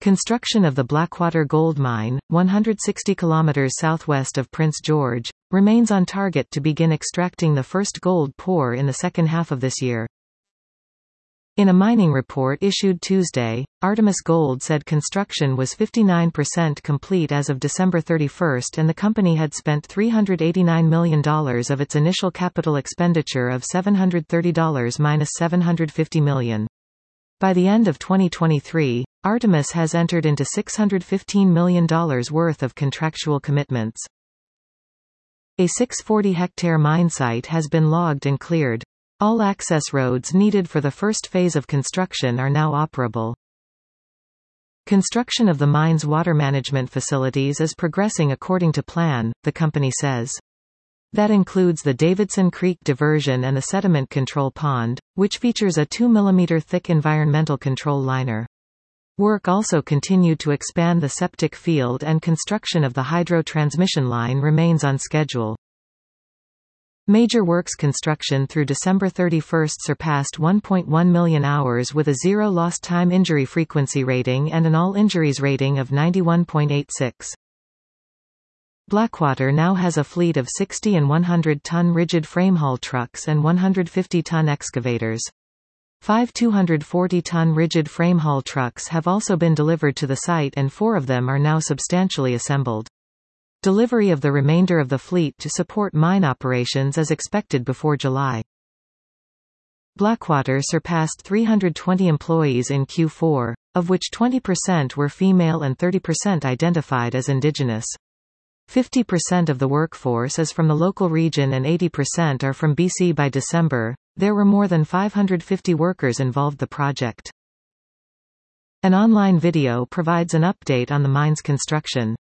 Construction of the Blackwater Gold Mine, 160 km southwest of Prince George, remains on target to begin extracting the first gold pour in the second half of this year. In a mining report issued Tuesday, Artemis Gold said construction was 59% complete as of December 31 and the company had spent $389 million of its initial capital expenditure of $730 minus $750 million. By the end of 2023, Artemis has entered into $615 million worth of contractual commitments. A 640-hectare mine site has been logged and cleared. All access roads needed for the first phase of construction are now operable. Construction of the mine's water management facilities is progressing according to plan, the company says. That includes the Davidson Creek diversion and the sediment control pond, which features a 2 mm thick environmental control liner. Work also continued to expand the septic field and construction of the hydro transmission line remains on schedule. Major works construction through December 31 surpassed 1.1 million hours with a zero lost time injury frequency rating and an all injuries rating of 91.86. Blackwater now has a fleet of 60 and 100-ton rigid frame haul trucks and 150-ton excavators. 5 240-ton rigid frame haul trucks have also been delivered to the site and 4 of them are now substantially assembled. Delivery of the remainder of the fleet to support mine operations is expected before July. Blackwater surpassed 320 employees in Q4, of which 20% were female and 30% identified as Indigenous. 50% of the workforce is from the local region and 80% are from BC. By December, there were more than 550 workers involved in the project. An online video provides an update on the mine's construction.